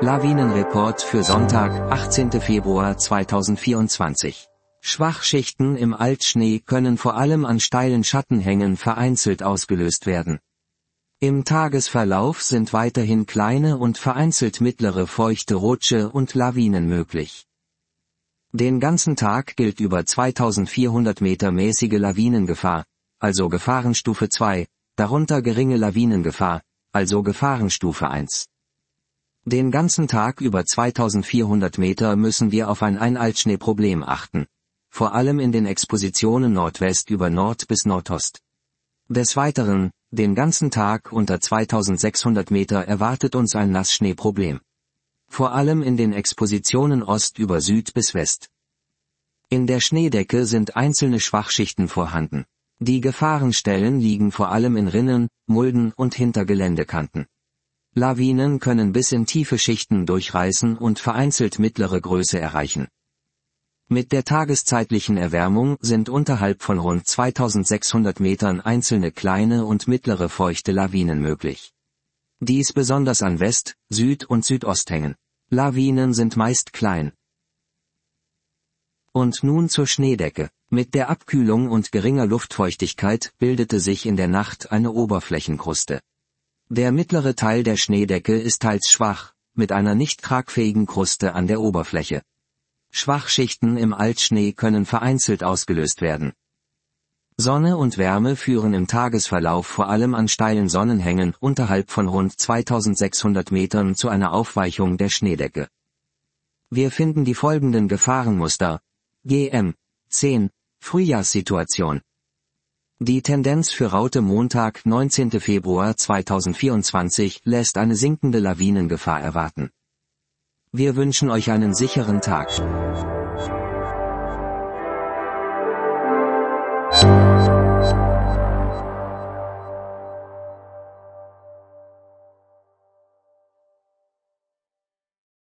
Lawinenreport für Sonntag, 18. Februar 2024. Schwachschichten im Altschnee können vor allem an steilen Schattenhängen vereinzelt ausgelöst werden. Im Tagesverlauf sind weiterhin kleine und vereinzelt mittlere feuchte Rutsche und Lawinen möglich. Den ganzen Tag gilt über 2400 Meter mäßige Lawinengefahr, also Gefahrenstufe 2, darunter geringe Lawinengefahr, also Gefahrenstufe 1. Den ganzen Tag über 2400 Meter müssen wir auf ein Altschneeproblem achten. Vor allem in den Expositionen Nordwest über Nord bis Nordost. Des Weiteren, den ganzen Tag unter 2600 Meter erwartet uns ein Nassschneeproblem. Vor allem in den Expositionen Ost über Süd bis West. In der Schneedecke sind einzelne Schwachschichten vorhanden. Die Gefahrenstellen liegen vor allem in Rinnen, Mulden und hinter Geländekanten. Lawinen können bis in tiefe Schichten durchreißen und vereinzelt mittlere Größe erreichen. Mit der tageszeitlichen Erwärmung sind unterhalb von rund 2600 Metern einzelne kleine und mittlere feuchte Lawinen möglich. Dies besonders an West-, Süd- und Südosthängen. Lawinen sind meist klein. Und nun zur Schneedecke. Mit der Abkühlung und geringer Luftfeuchtigkeit bildete sich in der Nacht eine Oberflächenkruste. Der mittlere Teil der Schneedecke ist teils schwach, mit einer nicht tragfähigen Kruste an der Oberfläche. Schwachschichten im Altschnee können vereinzelt ausgelöst werden. Sonne und Wärme führen im Tagesverlauf vor allem an steilen Sonnenhängen unterhalb von rund 2600 Metern zu einer Aufweichung der Schneedecke. Wir finden die folgenden Gefahrenmuster. GM 10 Frühjahrssituation. Die Tendenz für Raute Montag, 19. Februar 2024 lässt eine sinkende Lawinengefahr erwarten. Wir wünschen euch einen sicheren Tag.